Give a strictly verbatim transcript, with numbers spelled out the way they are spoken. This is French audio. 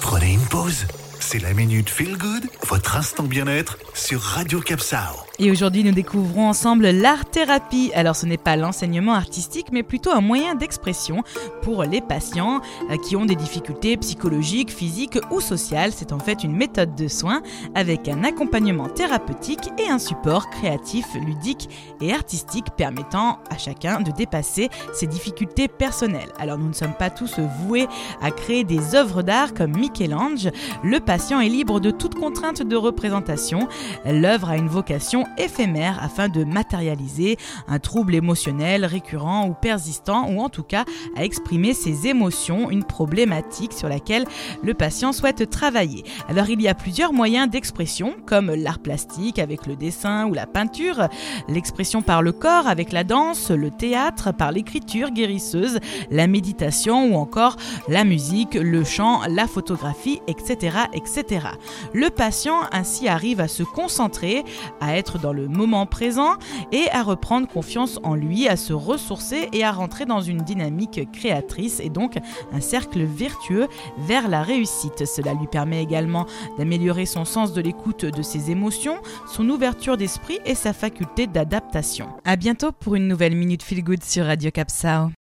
Prenez une pause. C'est la Minute Feel Good, votre instant bien-être sur Radio Capsao. Et aujourd'hui, nous découvrons ensemble l'art-thérapie. Alors, ce n'est pas l'enseignement artistique, mais plutôt un moyen d'expression pour les patients qui ont des difficultés psychologiques, physiques ou sociales. C'est en fait une méthode de soins avec un accompagnement thérapeutique et un support créatif, ludique et artistique permettant à chacun de dépasser ses difficultés personnelles. Alors, nous ne sommes pas tous voués à créer des œuvres d'art comme Michel-Ange. Le patient est libre de toute contrainte de représentation. L'œuvre a une vocation éphémère afin de matérialiser un trouble émotionnel récurrent ou persistant, ou en tout cas à exprimer ses émotions, une problématique sur laquelle le patient souhaite travailler. Alors il y a plusieurs moyens d'expression comme l'art plastique avec le dessin ou la peinture, l'expression par le corps avec la danse, le théâtre, par l'écriture guérisseuse, la méditation ou encore la musique, le chant, la photographie, et cetera, et cetera. Le patient ainsi arrive à se concentrer, à être dans le moment présent et à reprendre confiance en lui, à se ressourcer et à rentrer dans une dynamique créatrice et donc un cercle vertueux vers la réussite. Cela lui permet également d'améliorer son sens de l'écoute de ses émotions, son ouverture d'esprit et sa faculté d'adaptation. À bientôt pour une nouvelle Minute Feel Good sur Radio Capsao.